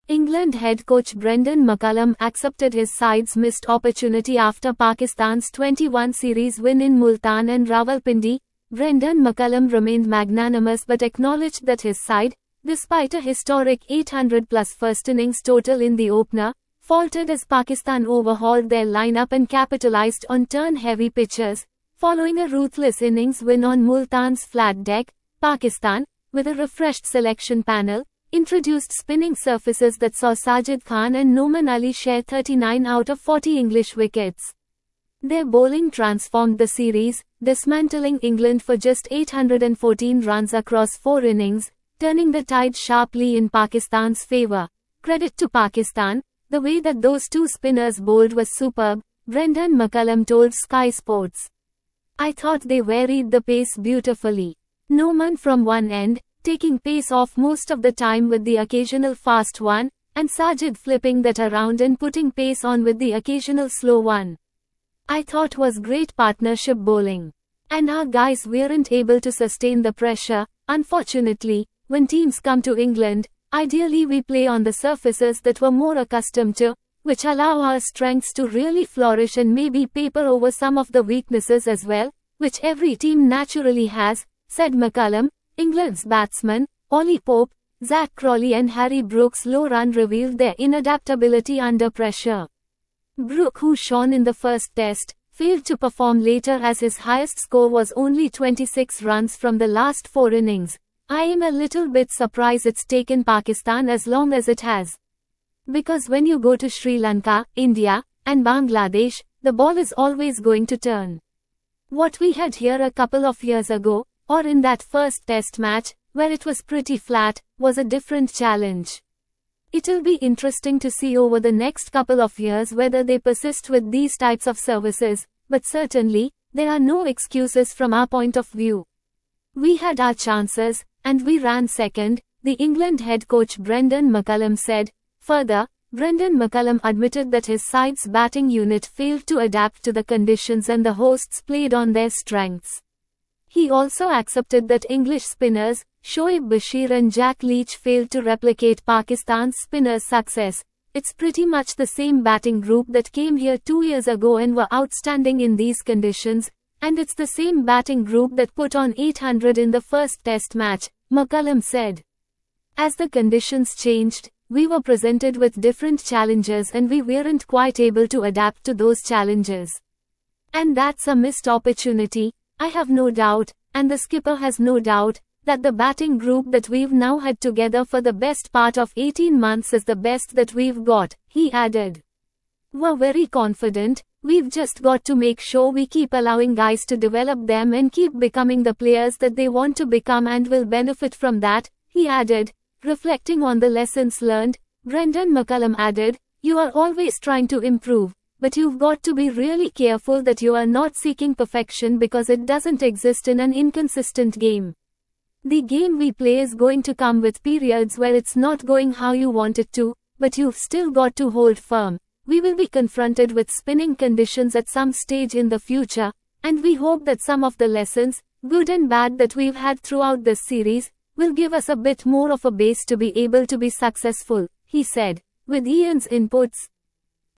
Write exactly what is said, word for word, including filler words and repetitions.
England head coach Brendan McCullum accepted his side's missed opportunity after Pakistan's twenty-one series win in Multan and Rawalpindi. Brendan McCullum remained magnanimous but acknowledged that his side, despite a historic eight hundred plus first innings total in the opener, faltered as Pakistan overhauled their lineup and capitalized on turn-heavy pitches. Following a ruthless innings win on Multan's flat deck, Pakistan, with a refreshed selection panel, introduced spinning surfaces that saw Sajid Khan and Noman Ali share thirty-nine out of forty English wickets. Their bowling transformed the series, dismantling England for just eight hundred fourteen runs across four innings, turning the tide sharply in Pakistan's favour. Credit to Pakistan, the way that those two spinners bowled was superb, Brendan McCullum told Sky Sports. I thought they varied the pace beautifully. Noman from one end, taking pace off most of the time with the occasional fast one, and Sajid flipping that around and putting pace on with the occasional slow one. I thought was great partnership bowling. And our guys weren't able to sustain the pressure. Unfortunately, when teams come to England, ideally we play on the surfaces that we're more accustomed to, which allow our strengths to really flourish and maybe paper over some of the weaknesses as well, which every team naturally has, said McCullum. England's batsmen, Ollie Pope, Zach Crawley and Harry Brooks' low run revealed their inadaptability under pressure. Brooke, who shone in the first test, failed to perform later as his highest score was only twenty-six runs from the last four innings. I am a little bit surprised it's taken Pakistan as long as it has. Because when you go to Sri Lanka, India, and Bangladesh, the ball is always going to turn. What we had here a couple of years ago, or in that first test match, where it was pretty flat, was a different challenge. It'll be interesting to see over the next couple of years whether they persist with these types of services, but certainly, there are no excuses from our point of view. We had our chances, and we ran second, the England head coach Brendan McCullum said. Further, Brendan McCullum admitted that his side's batting unit failed to adapt to the conditions and the hosts played on their strengths. He also accepted that English spinners, Shoaib Bashir and Jack Leach failed to replicate Pakistan's spinners' success. It's pretty much the same batting group that came here two years ago and were outstanding in these conditions, and it's the same batting group that put on eight hundred in the first test match, McCullum said. As the conditions changed, we were presented with different challenges and we weren't quite able to adapt to those challenges. And that's a missed opportunity, I have no doubt, and the skipper has no doubt, that the batting group that we've now had together for the best part of eighteen months is the best that we've got, he added. We're very confident, we've just got to make sure we keep allowing guys to develop them and keep becoming the players that they want to become and will benefit from that, he added. Reflecting on the lessons learned, Brendan McCullum added, you are always trying to improve. But you've got to be really careful that you are not seeking perfection because it doesn't exist in an inconsistent game. The game we play is going to come with periods where it's not going how you want it to, but you've still got to hold firm. We will be confronted with spinning conditions at some stage in the future, and we hope that some of the lessons, good and bad, that we've had throughout this series, will give us a bit more of a base to be able to be successful, he said. With Ian's inputs,